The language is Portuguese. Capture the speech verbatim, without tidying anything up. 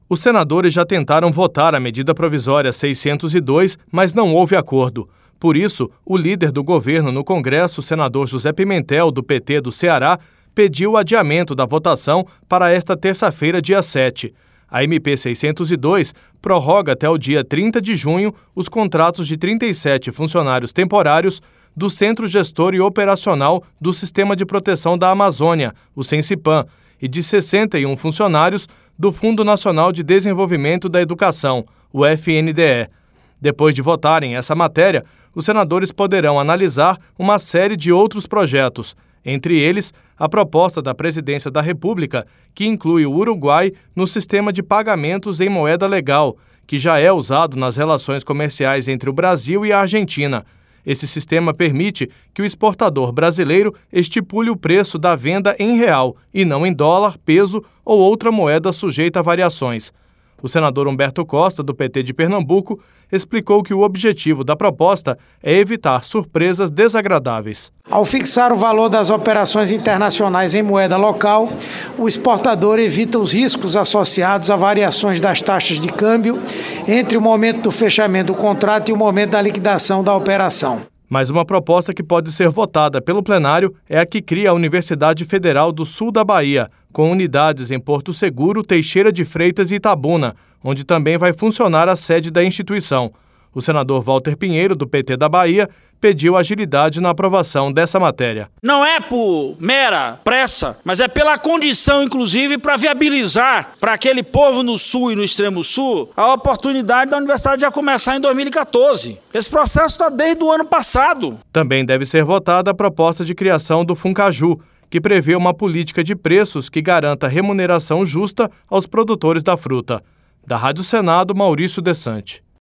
Os senadores já tentaram votar a medida provisória seiscentos e dois, mas não houve acordo. Por isso, o líder do governo no Congresso, o senador José Pimentel, do P T do Ceará, pediu o adiamento da votação para esta terça-feira, dia sete. A M P seiscentos e dois prorroga até o dia trinta de junho os contratos de trinta e sete funcionários temporários do Centro Gestor e Operacional do Sistema de Proteção da Amazônia, o Sensipan, e de sessenta e um funcionários do Fundo Nacional de Desenvolvimento da Educação, o F N D E. Depois de votarem essa matéria, os senadores poderão analisar uma série de outros projetos, entre eles a proposta da Presidência da República, que inclui o Uruguai no sistema de pagamentos em moeda legal, que já é usado nas relações comerciais entre o Brasil e a Argentina. Esse sistema permite que o exportador brasileiro estipule o preço da venda em real e não em dólar, peso ou outra moeda sujeita a variações. O senador Humberto Costa, do P T de Pernambuco, explicou que o objetivo da proposta é evitar surpresas desagradáveis. Ao fixar o valor das operações internacionais em moeda local, o exportador evita os riscos associados a variações das taxas de câmbio entre o momento do fechamento do contrato e o momento da liquidação da operação. Mas uma proposta que pode ser votada pelo plenário é a que cria a Universidade Federal do Sul da Bahia, com unidades em Porto Seguro, Teixeira de Freitas e Itabuna, onde também vai funcionar a sede da instituição. O senador Walter Pinheiro, do P T da Bahia, pediu agilidade na aprovação dessa matéria. Não é por mera pressa, mas é pela condição, inclusive, para viabilizar para aquele povo no Sul e no Extremo Sul a oportunidade da universidade já começar em dois mil e quatorze. Esse processo está desde o ano passado. Também deve ser votada a proposta de criação do Funcaju, que prevê uma política de preços que garanta remuneração justa aos produtores da fruta. Da Rádio Senado, Maurício Desante.